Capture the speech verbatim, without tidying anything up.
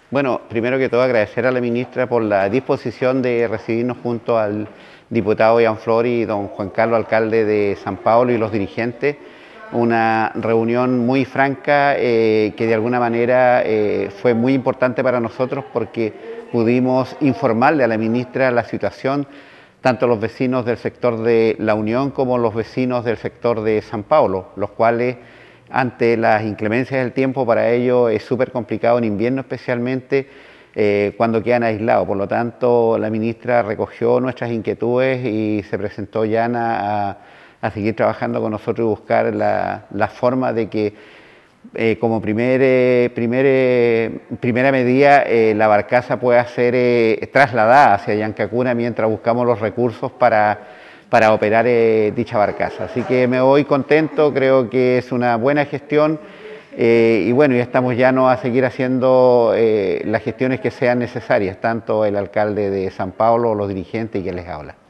Bueno, primero que todo agradecer a la ministra por la disposición de recibirnos junto al diputado Ian Flori y don Juan Carlos, alcalde de San Pablo, y los dirigentes. Una reunión muy franca eh, que de alguna manera eh, fue muy importante para nosotros porque pudimos informarle a la ministra la situación, tanto los vecinos del sector de La Unión como los vecinos del sector de San Pablo, los cuales ante las inclemencias del tiempo para ellos es súper complicado en invierno especialmente eh, cuando quedan aislados. Por lo tanto, la ministra recogió nuestras inquietudes y se presentó ya a, a seguir trabajando con nosotros y buscar la, la forma de que eh, como primer, eh, primer, eh, primera medida eh, la barcaza pueda ser eh, trasladada hacia Llancacuna mientras buscamos los recursos para para operar eh, dicha barcaza. Así que me voy contento, creo que es una buena gestión eh, y bueno, ya estamos llanos a seguir haciendo eh, las gestiones que sean necesarias, tanto el alcalde de San Pablo, los dirigentes y quien les habla.